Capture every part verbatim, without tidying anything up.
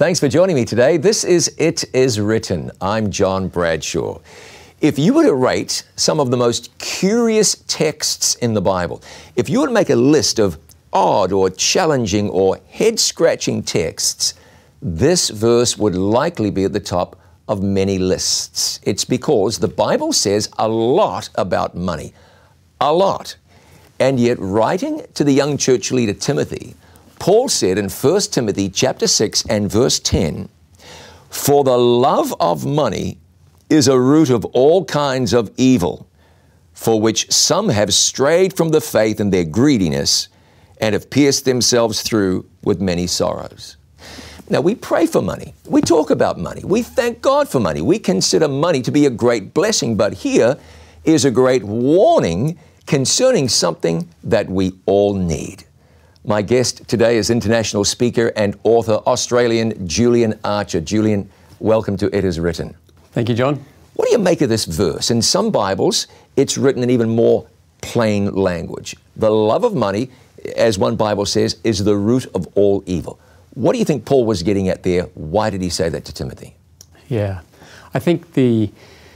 Thanks for joining me today. This is It Is Written. I'm John Bradshaw. If you were to rate some of the most curious texts in the Bible, if you were to make a list of odd or challenging or head-scratching texts, this verse would likely be at the top of many lists. It's because the Bible says a lot about money, a lot. And yet, writing to the young church leader Timothy, Paul said in First Timothy chapter six and verse ten, "For the love of money is a root of all kinds of evil, for which some have strayed from the faith in their greediness and have pierced themselves through with many sorrows." Now, we pray for money. We talk about money. We thank God for money. We consider money to be a great blessing. But here is a great warning concerning something that we all need. My guest today is international speaker and author, Australian Julian Archer. Julian, welcome to It Is Written. Thank you, John. What do you make of this verse? In some Bibles, it's written in even more plain language. The love of money, as one Bible says, is the root of all evil. What do you think Paul was getting at there? Why did he say that to Timothy? Yeah, I think the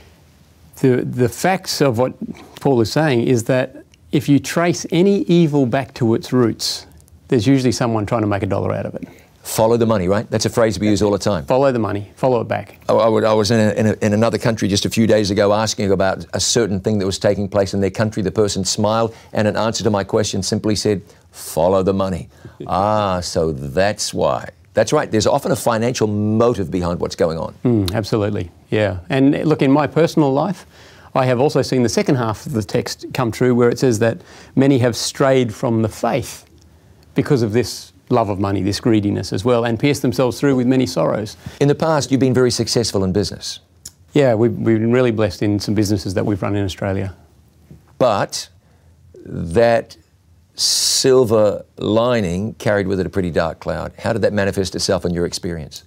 the the facts of what Paul is saying is that if you trace any evil back to its roots, there's usually someone trying to make a dollar out of it. Follow the money, right? That's a phrase we use all the time. Follow the money, follow it back. I, I, would, I was in, a, in, a, in another country just a few days ago asking about a certain thing that was taking place in their country. The person smiled and in answer to my question simply said, "Follow the money." Ah, so that's why. That's right. There's often a financial motive behind what's going on. Mm, absolutely, yeah. And look, in my personal life, I have also seen the second half of the text come true where it says that many have strayed from the faith because of this love of money, this greediness as well, and pierced themselves through with many sorrows. In the past, you've been very successful in business. Yeah, we've, we've been really blessed in some businesses that we've run in Australia. But that silver lining carried with it a pretty dark cloud. How did that manifest itself in your experience?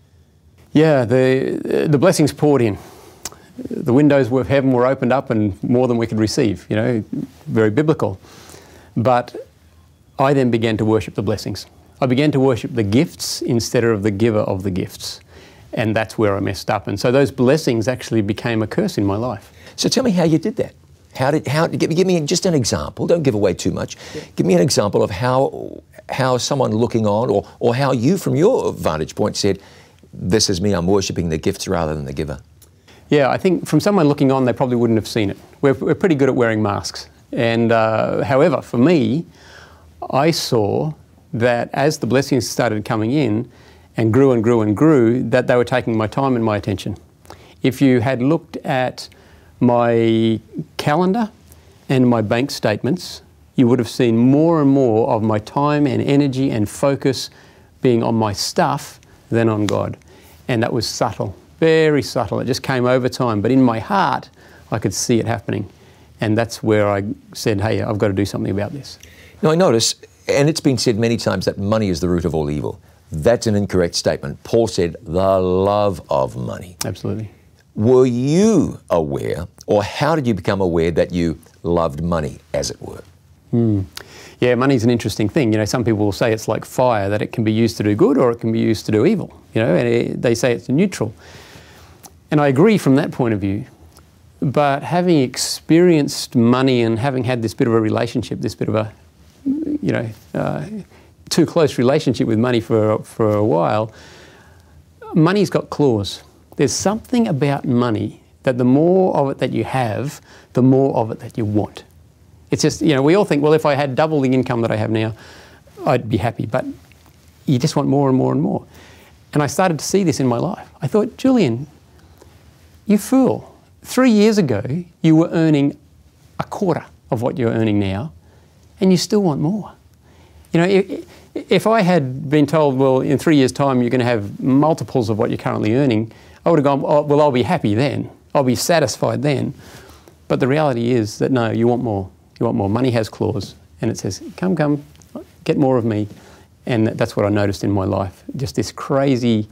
Yeah, the the blessings poured in. The windows of heaven were opened up and more than we could receive, you know, very biblical. But I then began to worship the blessings. I began to worship the gifts instead of the giver of the gifts. And that's where I messed up. And so those blessings actually became a curse in my life. So tell me how you did that. How did, how, give, give me just an example. Don't give away too much. Yeah. Give me an example of how how someone looking on, or, or how you, from your vantage point, said, "This is me, I'm worshipping the gifts rather than the giver." Yeah, I think from someone looking on, they probably wouldn't have seen it. We're, we're pretty good at wearing masks. And uh, however, for me, I saw that as the blessings started coming in and grew and grew and grew, that they were taking my time and my attention. If you had looked at my calendar and my bank statements, you would have seen more and more of my time and energy and focus being on my stuff than on God. And that was subtle, very subtle. It just came over time. But in my heart, I could see it happening. And that's where I said, hey, I've got to do something about this. Now, I notice, and it's been said many times, that money is the root of all evil. That's an incorrect statement. Paul said, the love of money. Absolutely. Were you aware, or how did you become aware that you loved money, as it were? Mm. Yeah, money's an interesting thing. You know, some people will say it's like fire, that it can be used to do good or it can be used to do evil. You know, and it, they say it's neutral. And I agree from that point of view. But having experienced money and having had this bit of a relationship, this bit of a, you know, uh, too close relationship with money for, for a while, money's got claws. There's something about money that the more of it that you have, the more of it that you want. It's just, you know, we all think, well, if I had double the income that I have now, I'd be happy. But you just want more and more and more. And I started to see this in my life. I thought, Julian, you fool. Three years ago, you were earning a quarter of what you're earning now, and you still want more. You know, if, if I had been told, well, in three years' time, you're going to have multiples of what you're currently earning, I would have gone, oh, well, I'll be happy then. I'll be satisfied then. But the reality is that, no, you want more. You want more. Money has claws, and it says, come, come, get more of me. And that's what I noticed in my life, just this crazy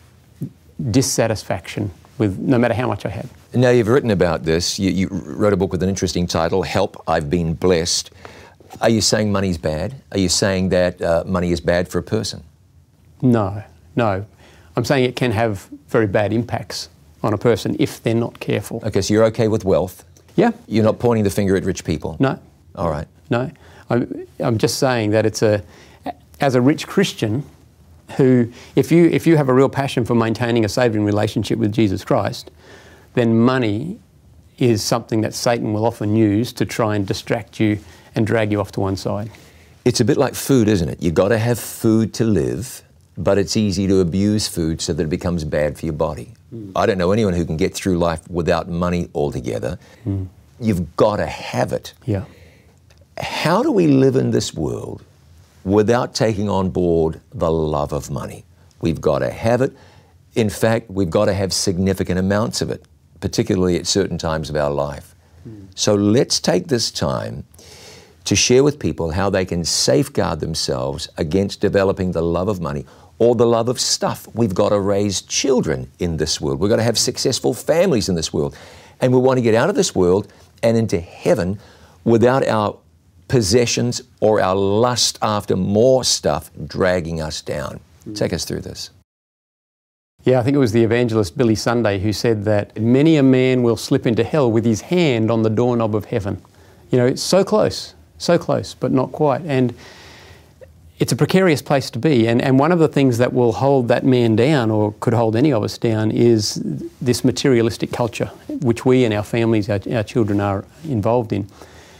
dissatisfaction with no matter how much I had. Now, you've written about this. You, you wrote a book with an interesting title, Help, I've Been Blessed. Are you saying money's bad? Are you saying that uh, money is bad for a person? No, no. I'm saying it can have very bad impacts on a person if they're not careful. Okay, so you're okay with wealth? Yeah. You're not pointing the finger at rich people? No. All right. No. I'm, I'm just saying that it's a, as a rich Christian who, if you, if you have a real passion for maintaining a saving relationship with Jesus Christ, then money is something that Satan will often use to try and distract you and drag you off to one side. It's a bit like food, isn't it? You've got to have food to live, but it's easy to abuse food so that it becomes bad for your body. Mm. I don't know anyone who can get through life without money altogether. Mm. You've got to have it. Yeah. How do we live in this world without taking on board the love of money? We've got to have it. In fact, we've got to have significant amounts of it, particularly at certain times of our life. Mm. So let's take this time to share with people how they can safeguard themselves against developing the love of money or the love of stuff. We've got to raise children in this world. We've got to have successful families in this world. And we want to get out of this world and into heaven without our possessions or our lust after more stuff dragging us down. Mm. Take us through this. Yeah, I think it was the evangelist Billy Sunday who said that many a man will slip into hell with his hand on the doorknob of heaven. You know, it's so close. So close, but not quite. And it's a precarious place to be. And, and one of the things that will hold that man down, or could hold any of us down, is this materialistic culture, which we and our families, our, our children are involved in.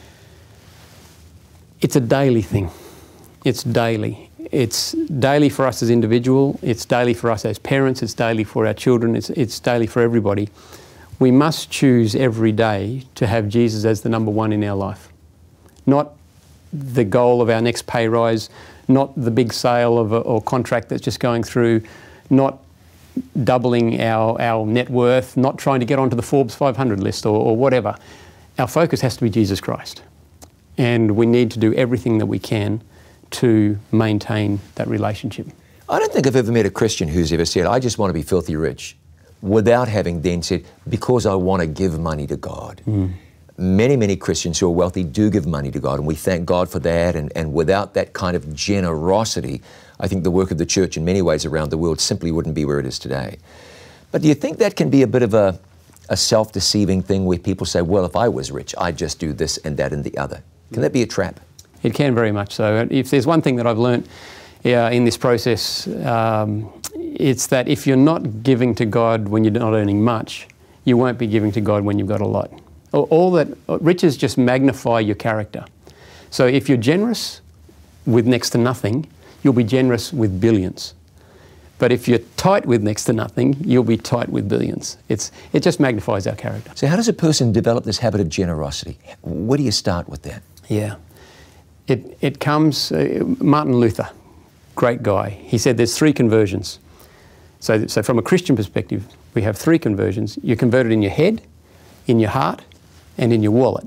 It's a daily thing. It's daily. It's daily for us as individuals. It's daily for us as parents. It's daily for our children. It's, it's daily for everybody. We must choose every day to have Jesus as the number one in our life. Not the goal of our next pay rise, not the big sale of a, or contract that's just going through, not doubling our, our net worth, not trying to get onto the Forbes five hundred list or, or whatever. Our focus has to be Jesus Christ. And we need to do everything that we can to maintain that relationship. I don't think I've ever met a Christian who's ever said, I just want to be filthy rich, without having then said, because I want to give money to God. Mm. Many, many Christians who are wealthy do give money to God, and we thank God for that. And, and without that kind of generosity, I think the work of the church in many ways around the world simply wouldn't be where it is today. But do you think that can be a bit of a, a self-deceiving thing where people say, well, if I was rich, I'd just do this and that and the other? Can that be a trap? It can very much so. If there's one thing that I've learnt uh, in this process, um, it's that if you're not giving to God when you're not earning much, you won't be giving to God when you've got a lot. All that riches just magnify your character. So if you're generous with next to nothing, you'll be generous with billions. But if you're tight with next to nothing, you'll be tight with billions. It's, it just magnifies our character. So how does a person develop this habit of generosity? Where do you start with that? Yeah. It, it comes, uh, Martin Luther, great guy, he said there's three conversions. So, so from a Christian perspective, we have three conversions. You're converted in your head, in your heart, and in your wallet.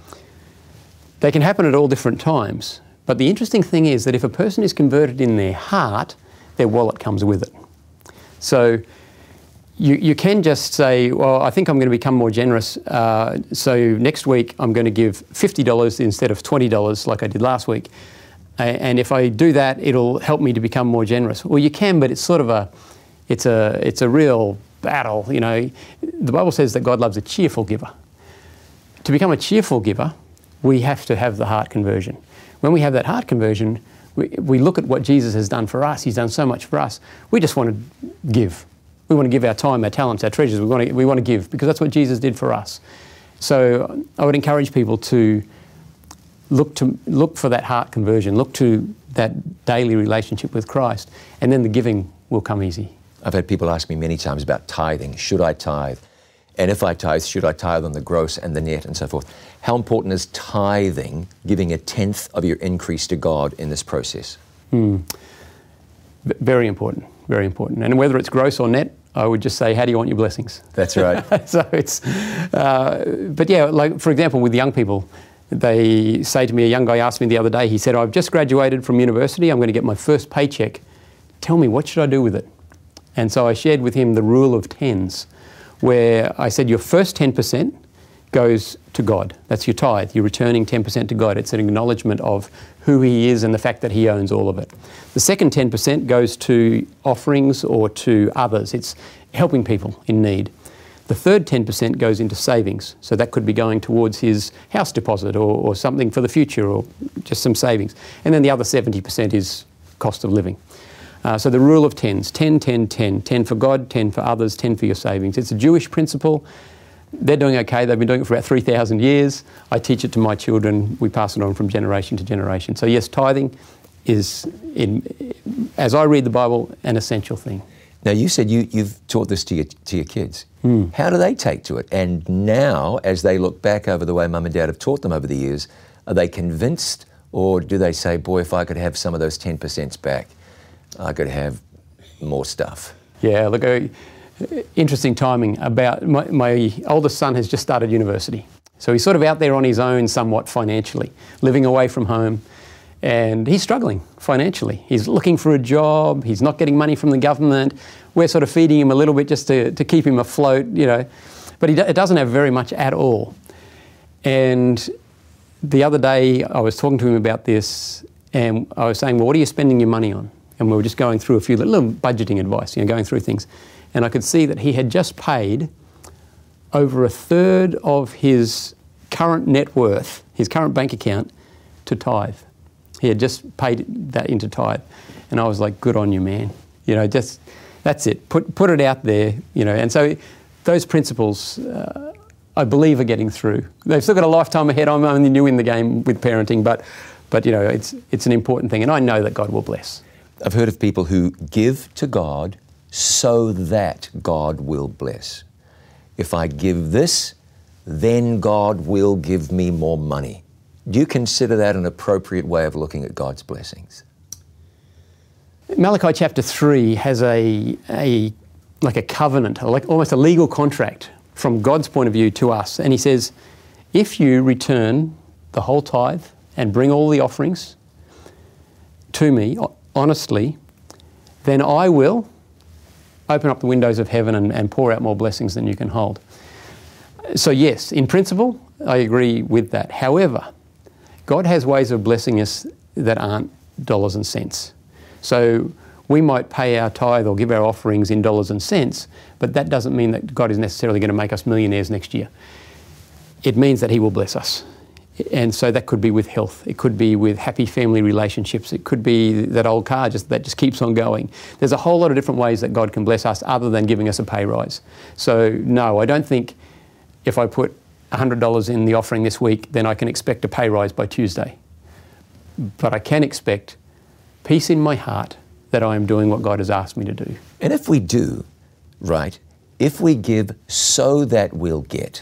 They can happen at all different times, but the interesting thing is that if a person is converted in their heart, their wallet comes with it. So you, you can just say, well, I think I'm going to become more generous, uh, so next week I'm going to give fifty dollars instead of twenty dollars like I did last week, and if I do that, it'll help me to become more generous. Well, you can, but it's sort of a, it's a, it's a real battle, you know. The Bible says that God loves a cheerful giver. To become a cheerful giver, we have to have the heart conversion. When we have that heart conversion, we, we look at what Jesus has done for us. He's done so much for us. We just want to give. We want to give our time, our talents, our treasures. We want to, we want to give because that's what Jesus did for us. So I would encourage people to look to look for that heart conversion, look to that daily relationship with Christ, and then the giving will come easy. I've had people ask me many times about tithing. Should I tithe? And if I tithe, should I tithe on the gross and the net and so forth? How important is tithing, giving a tenth of your increase to God in this process? Mm. Very important, very important. And whether it's gross or net, I would just say, how do you want your blessings? That's right. So it's, uh, but yeah, like for example, with young people, they say to me, a young guy asked me the other day, he said, I've just graduated from university, I'm going to get my first paycheck. Tell me, what should I do with it? And so I shared with him the rule of tens, where I said your first ten percent goes to God. That's your tithe. You're returning ten percent to God. It's an acknowledgement of who He is and the fact that He owns all of it. The second ten percent goes to offerings or to others. It's helping people in need. The third ten percent goes into savings. So that could be going towards his house deposit or, or something for the future or just some savings. And then the other seventy percent is cost of living. Uh, so the rule of tens, ten, ten, ten. ten for God, ten for others, ten for your savings. It's a Jewish principle. They're doing okay. They've been doing it for about three thousand years. I teach it to my children. We pass it on from generation to generation. So yes, tithing is, in, as I read the Bible, an essential thing. Now, you said you, you've taught this to your, to your kids. Mm. How do they take to it? And now, as they look back over the way Mum and Dad have taught them over the years, are they convinced, or do they say, boy, if I could have some of those ten percent back, I could have more stuff? Yeah, look, uh, interesting timing. About my, my oldest son has just started university. So he's sort of out there on his own somewhat financially, living away from home. And he's struggling financially. He's looking for a job. He's not getting money from the government. We're sort of feeding him a little bit just to, to keep him afloat, you know. But he do, it doesn't have very much at all. And the other day I was talking to him about this, and I was saying, well, what are you spending your money on? And we were just going through a few little budgeting advice, you know, going through things. And I could see that he had just paid over a third of his current net worth, his current bank account, to tithe. He had just paid that into tithe. And I was like, good on you, man. You know, just, that's it. Put put it out there, you know. And so those principles, uh, I believe, are getting through. They've still got a lifetime ahead. I'm only new in the game with parenting, but, but you know, it's it's an important thing. And I know that God will bless. I've heard of people who give to God so that God will bless. If I give this, then God will give me more money. Do you consider that an appropriate way of looking at God's blessings? Malachi chapter three has a, a like a covenant, like almost a legal contract from God's point of view to us. And he says, if you return the whole tithe and bring all the offerings to me honestly, then I will open up the windows of heaven and, and pour out more blessings than you can hold. So yes, in principle, I agree with that. However, God has ways of blessing us that aren't dollars and cents. So we might pay our tithe or give our offerings in dollars and cents, but that doesn't mean that God is necessarily going to make us millionaires next year. It means that He will bless us. And so that could be with health. It could be with happy family relationships. It could be that old car just, that just keeps on going. There's a whole lot of different ways that God can bless us other than giving us a pay rise. So no, I don't think if I put one hundred dollars in the offering this week, then I can expect a pay rise by Tuesday. But I can expect peace in my heart that I am doing what God has asked me to do. And if we do, right, if we give so that we'll get,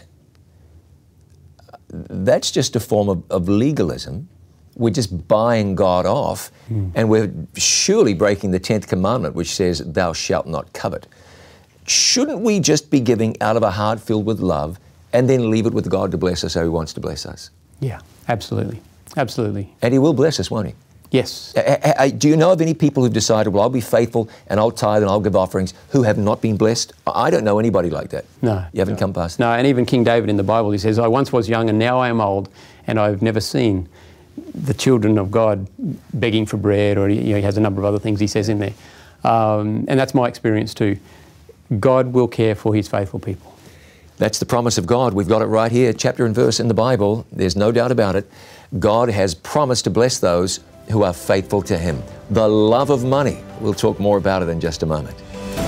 that's just a form of, of legalism. We're just buying God off, mm. and we're surely breaking the tenth commandment, which says, thou shalt not covet. Shouldn't we just be giving out of a heart filled with love and then leave it with God to bless us how He wants to bless us? Yeah, absolutely. Absolutely. And He will bless us, won't He? Yes. I, I, do you know of any people who've decided, well, I'll be faithful and I'll tithe and I'll give offerings, who have not been blessed? I don't know anybody like that. No. You haven't no. come past No, and even King David in the Bible, he says, I once was young and now I am old, and I've never seen the children of God begging for bread, or you know, he has a number of other things he says in there. Um, and that's my experience too. God will care for His faithful people. That's the promise of God. We've got it right here, chapter and verse in the Bible. There's no doubt about it. God has promised to bless those who are faithful to Him. The love of money. We'll talk more about it in just a moment.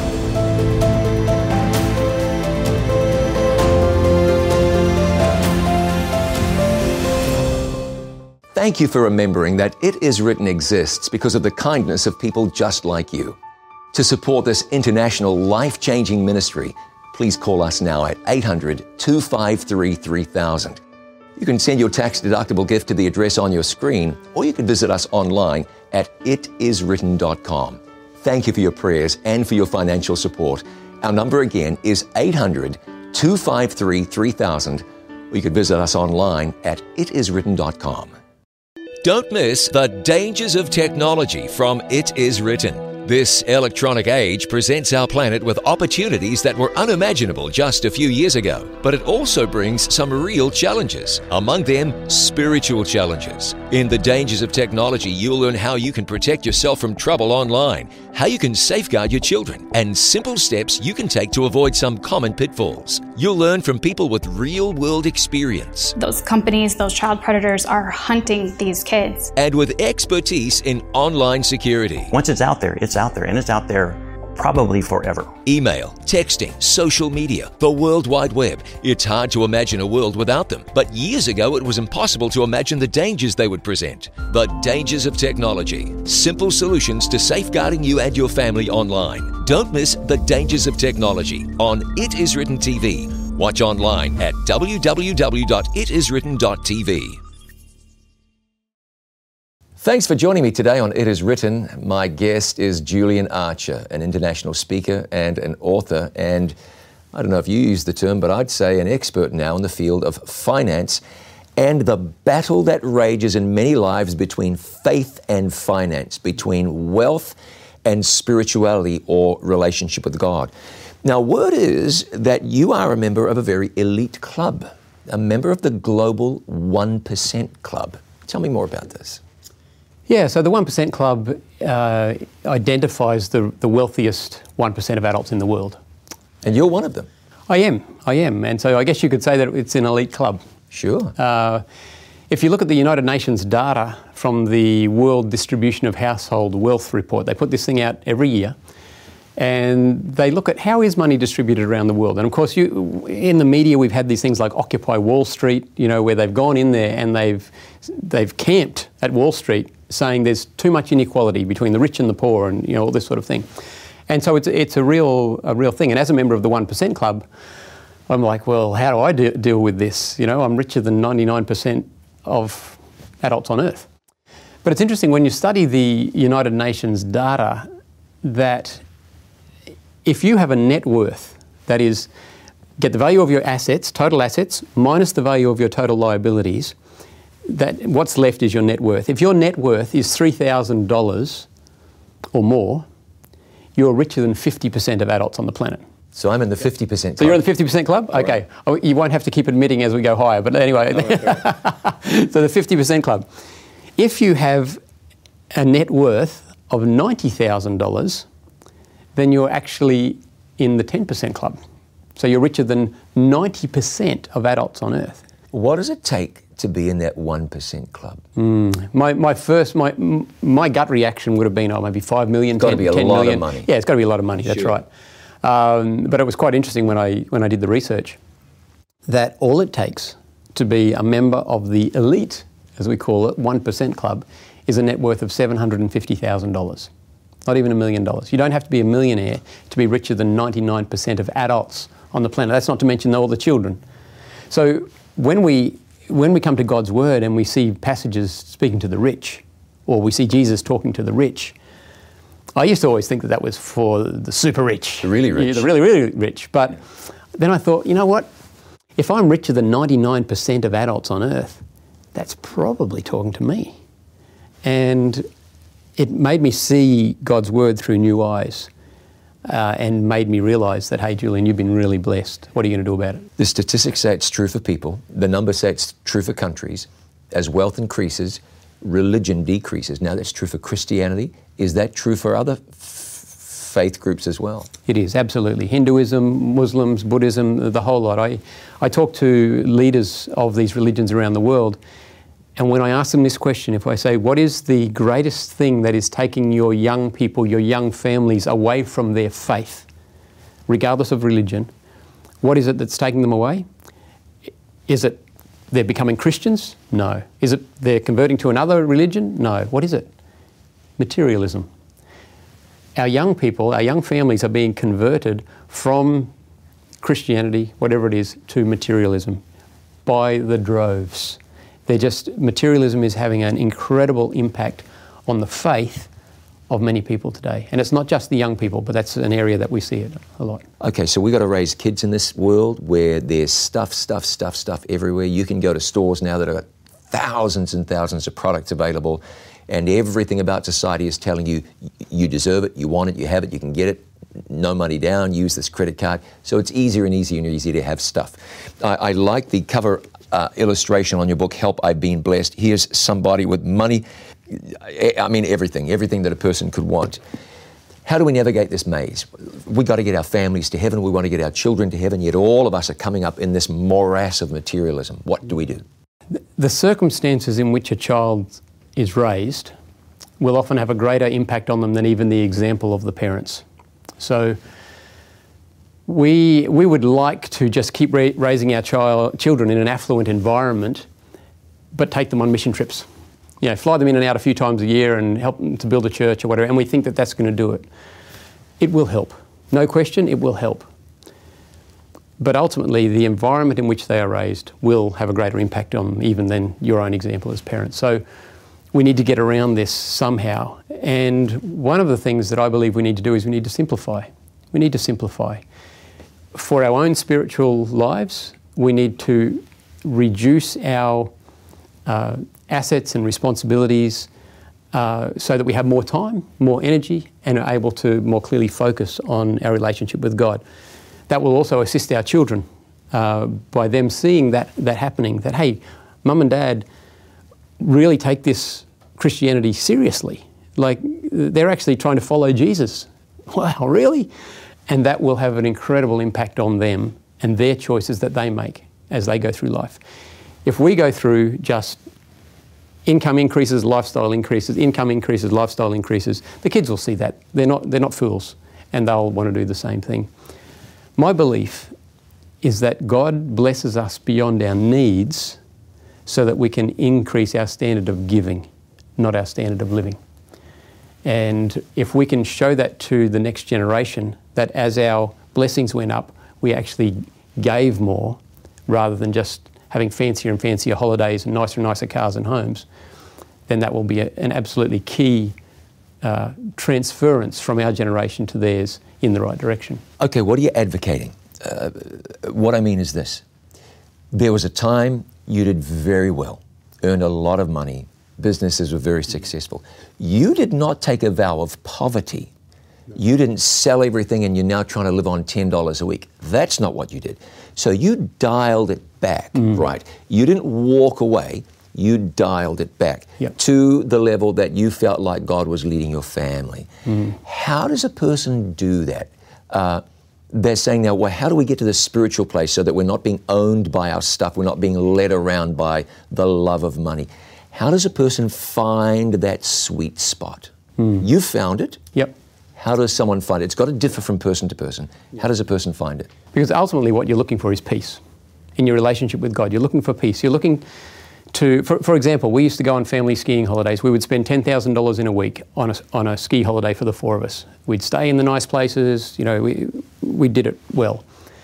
Thank you for remembering that It Is Written exists because of the kindness of people just like you. To support this international life-changing ministry, please call us now at eight hundred, two five three, three thousand. You can send your tax-deductible gift to the address on your screen, or you can visit us online at it is written dot com. Thank you for your prayers and for your financial support. Our number again is eight hundred, two five three, three thousand, or you can visit us online at it is written dot com. Don't miss the dangers of technology from It Is Written. This electronic age presents our planet with opportunities that were unimaginable just a few years ago, but it also brings some real challenges, among them spiritual challenges. In The Dangers of Technology, you'll learn how you can protect yourself from trouble online, how you can safeguard your children, and simple steps you can take to avoid some common pitfalls. You'll learn from people with real-world experience. Those companies, those child predators are hunting these kids. And with expertise in online security. Once it's out there, it's out there, and it's out there probably forever. Email, texting, social media, the World Wide Web. It's hard to imagine a world without them, but years ago it was impossible to imagine the dangers they would present. The Dangers of Technology. Simple solutions to safeguarding you and your family online. Don't miss The Dangers of Technology on It Is Written T V. Watch online at w w w dot it is written dot t v. Thanks for joining me today on It Is Written. My guest is Julian Archer, an international speaker and an author, and I don't know if you use the term, but I'd say an expert now in the field of finance and the battle that rages in many lives between faith and finance, between wealth and spirituality or relationship with God. Now, word is that you are a member of a very elite club, a member of the global one percent club. Tell me more about this. Yeah, so the one percent Club uh, identifies the, the wealthiest one percent of adults in the world. And you're one of them. I am, I am. And so I guess you could say that it's an elite club. Sure. Uh, if you look at the United Nations data from the World Distribution of Household Wealth Report, they put this thing out every year, and they look at how is money distributed around the world. And of course, you, in the media, we've had these things like Occupy Wall Street, you know, where they've gone in there and they've they've camped at Wall Street, saying there's too much inequality between the rich and the poor, and you know all this sort of thing. And so it's it's a real a real thing. And as a member of the one percent Club, I'm like, well, how do I de- deal with this? You know, I'm richer than ninety-nine percent of adults on Earth. But it's interesting when you study the United Nations data that if you have a net worth, that is, get the value of your assets, total assets, minus the value of your total liabilities, that what's left is your net worth. If your net worth is three thousand dollars or more, you're richer than fifty percent of adults on the planet. So I'm in the fifty percent club. So you're in the fifty percent club? All okay. Right. Oh, you won't have to keep admitting as we go higher, but anyway. Oh, okay. So the fifty percent club. If you have a net worth of ninety thousand dollars, then you're actually in the ten percent club. So you're richer than ninety percent of adults on Earth. What does it take to be in that one percent club? Mm. My my first my my gut reaction would have been, oh, maybe five million. It's got to be a ten lot million. of money. Yeah, it's got to be a lot of money. Sure. That's right. Um, but it was quite interesting when I when I did the research that all it takes to be a member of the elite, as we call it, one percent club, is a net worth of seven hundred and fifty thousand dollars. Not even a million dollars. You don't have to be a millionaire to be richer than ninety-nine percent of adults on the planet. That's not to mention all the children. So when we when we come to God's word and we see passages speaking to the rich, or we see Jesus talking to the rich, I used to always think that that was for the super rich. The really rich. Yeah, the really, really rich. But then I thought, you know what? If I'm richer than ninety-nine percent of adults on Earth, that's probably talking to me. And it made me see God's word through new eyes. Uh, and made me realise that, hey, Julian, you've been really blessed. What are you going to do about it? The statistics say it's true for people. The numbers say it's true for countries. As wealth increases, religion decreases. Now, that's true for Christianity. Is that true for other f- faith groups as well? It is, absolutely. Hinduism, Muslims, Buddhism, the whole lot. I, I talk to leaders of these religions around the world, and when I ask them this question, if I say, what is the greatest thing that is taking your young people, your young families away from their faith, regardless of religion, what is it that's taking them away? Is it they're becoming Christians? No. Is it they're converting to another religion? No. What is it? Materialism. Our young people, our young families are being converted from Christianity, whatever it is, to materialism by the droves. They're just, materialism is having an incredible impact on the faith of many people today. And it's not just the young people, but that's an area that we see it a lot. Okay, so we've got to raise kids in this world where there's stuff, stuff, stuff, stuff everywhere. You can go to stores now that have got thousands and thousands of products available, and everything about society is telling you you deserve it, you want it, you have it, you can get it, no money down, use this credit card. So it's easier and easier and easier to have stuff. I, I like the cover uh, illustration on your book, Help, I've Been Blessed. Here's somebody with money. I mean, everything, everything that a person could want. How do we navigate this maze? We got to get our families to heaven. We want to get our children to heaven, yet all of us are coming up in this morass of materialism. What do we do? The circumstances in which a child is raised will often have a greater impact on them than even the example of the parents. So we, we would like to just keep ra- raising our child, children in an affluent environment, but take them on mission trips. You know, fly them in and out a few times a year and help them to build a church or whatever, and we think that that's going to do it. It will help. No question, it will help. But ultimately, the environment in which they are raised will have a greater impact on them even than your own example as parents. So we need to get around this somehow. And one of the things that I believe we need to do is we need to simplify. We need to simplify. For our own spiritual lives, we need to reduce our uh, assets and responsibilities uh, so that we have more time, more energy, and are able to more clearly focus on our relationship with God. That will also assist our children uh, by them seeing that, that happening, that, hey, mum and dad really take this Christianity seriously. Like, they're actually trying to follow Jesus. Wow, really? And that will have an incredible impact on them and their choices that they make as they go through life. If we go through just income increases, lifestyle increases, income increases, lifestyle increases, the kids will see that. They're not, they're not fools, and they'll want to do the same thing. My belief is that God blesses us beyond our needs so that we can increase our standard of giving, not our standard of living. And if we can show that to the next generation, that as our blessings went up, we actually gave more rather than just having fancier and fancier holidays and nicer and nicer cars and homes, then that will be a, an absolutely key uh, transference from our generation to theirs in the right direction. Okay, what are you advocating? Uh, what I mean is this. There was a time you did very well, earned a lot of money, businesses were very successful. You did not take a vow of poverty. You didn't sell everything and you're now trying to live on ten dollars a week. That's not what you did. So you dialed it back, mm. right? You didn't walk away, you dialed it back yep. to the level that you felt like God was leading your family. Mm. How does a person do that? Uh, they're saying now, well, how do we get to this spiritual place so that we're not being owned by our stuff, we're not being led around by the love of money? How does a person find that sweet spot? Mm. You found it. Yep. How does someone find it? It's got to differ from person to person. How does a person find it? Because ultimately what you're looking for is peace in your relationship with God. You're looking for peace. You're looking to, for, for example, we used to go on family skiing holidays. We would spend ten thousand dollars in a week on a, on a ski holiday for the four of us. We'd stay in the nice places, you know, we, we did it well.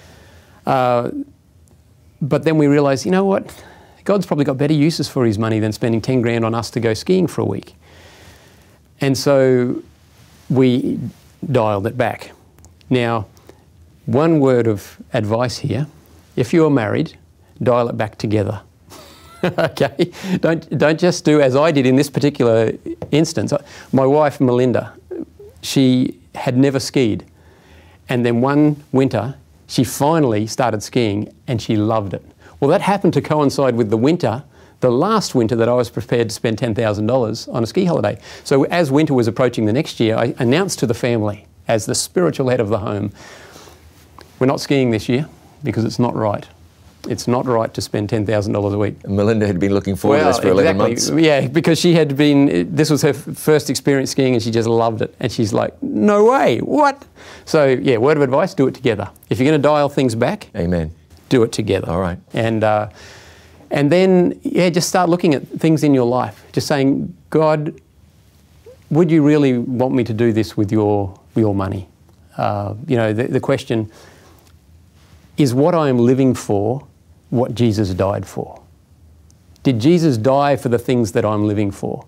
Uh, but then we realised, you know what, God's probably got better uses for his money than spending ten grand on us to go skiing for a week. And so we dialed it back. Now, one word of advice here, if you're married, dial it back together. Okay? Don't, don't just do as I did in this particular instance. My wife, Melinda, she had never skied. And then one winter, she finally started skiing and she loved it. Well, that happened to coincide with the winter, the last winter that I was prepared to spend ten thousand dollars on a ski holiday. So as winter was approaching the next year, I announced to the family, as the spiritual head of the home, we're not skiing this year because it's not right. It's not right to spend ten thousand dollars a week. Melinda had been looking forward well, to this for exactly. eleven months. Yeah, because she had been, this was her first experience skiing and she just loved it. And she's like, no way, what? So yeah, word of advice, do it together. If you're going to dial things back, amen, do it together. All right. And, uh, and then, yeah, just start looking at things in your life. Just saying, God, would you really want me to do this with your, your money? Uh, you know, the, the question, is what I am living for what Jesus died for? Did Jesus die for the things that I'm living for?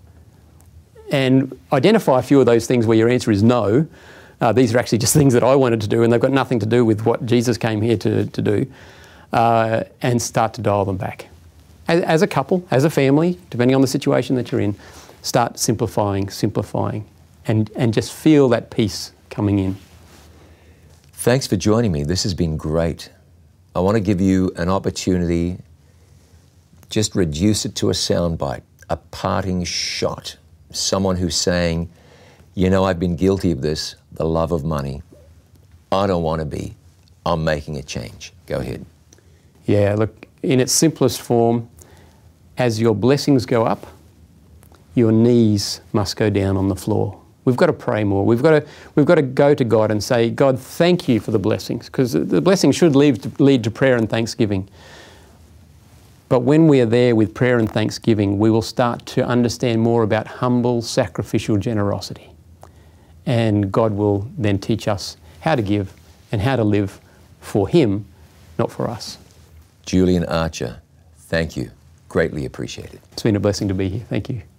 And identify a few of those things where your answer is no. Uh, these are actually just things that I wanted to do and they've got nothing to do with what Jesus came here to, to do. Uh, and start to dial them back. As, as a couple, as a family, depending on the situation that you're in, start simplifying, simplifying, and, and just feel that peace coming in. Thanks for joining me. This has been great. I want to give you an opportunity, just reduce it to a soundbite, a parting shot. Someone who's saying, you know, I've been guilty of this, the love of money. I don't want to be. I'm making a change. Go ahead. Yeah, look, in its simplest form, as your blessings go up, your knees must go down on the floor. We've got to pray more. We've got to, we've got to go to God and say, God, thank you for the blessings, because the blessings should lead to, lead to prayer and thanksgiving. But when we are there with prayer and thanksgiving, we will start to understand more about humble, sacrificial generosity. And God will then teach us how to give and how to live for Him, not for us. Julian Archer, thank you. Greatly appreciated. It's been a blessing to be here. Thank you.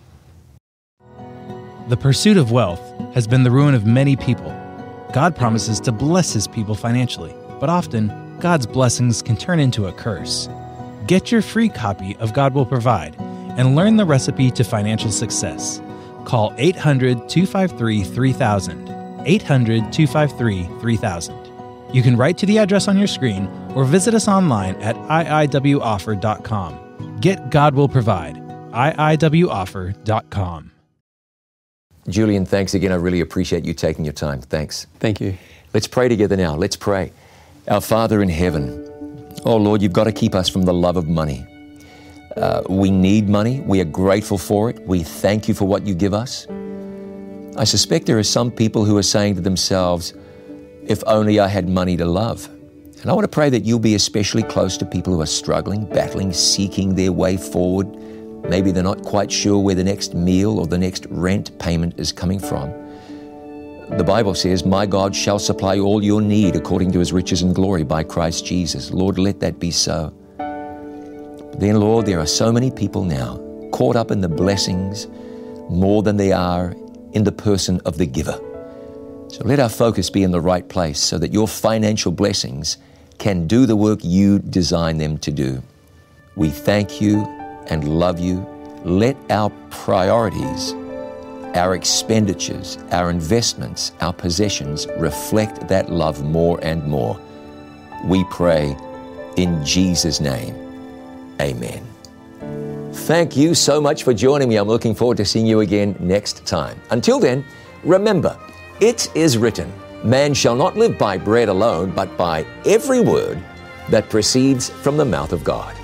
The pursuit of wealth has been the ruin of many people. God promises to bless His people financially, but often God's blessings can turn into a curse. Get your free copy of God Will Provide and learn the recipe to financial success. Call eight hundred, two five three, three thousand, eight hundred, two five three, three thousand. You can write to the address on your screen or visit us online at I I W offer dot com. Get God Will Provide, I I W offer dot com. Julian, thanks again. I really appreciate you taking your time. Thanks. Thank you. Let's pray together now. Let's pray. Our Father in heaven, oh Lord, you've got to keep us from the love of money. Uh, we need money. We are grateful for it. We thank you for what you give us. I suspect there are some people who are saying to themselves, if only I had money to love. And I want to pray that you'll be especially close to people who are struggling, battling, seeking their way forward. Maybe they're not quite sure where the next meal or the next rent payment is coming from. The Bible says, my God shall supply all your need according to His riches and glory by Christ Jesus. Lord, let that be so. Then, Lord, there are so many people now caught up in the blessings more than they are in the person of the giver. So let our focus be in the right place so that your financial blessings can do the work you design them to do. We thank you and love you. Let our priorities, our expenditures, our investments, our possessions reflect that love more and more. We pray in Jesus' name. Amen. Thank you so much for joining me. I'm looking forward to seeing you again next time. Until then, remember, it is written, man shall not live by bread alone, but by every word that proceeds from the mouth of God.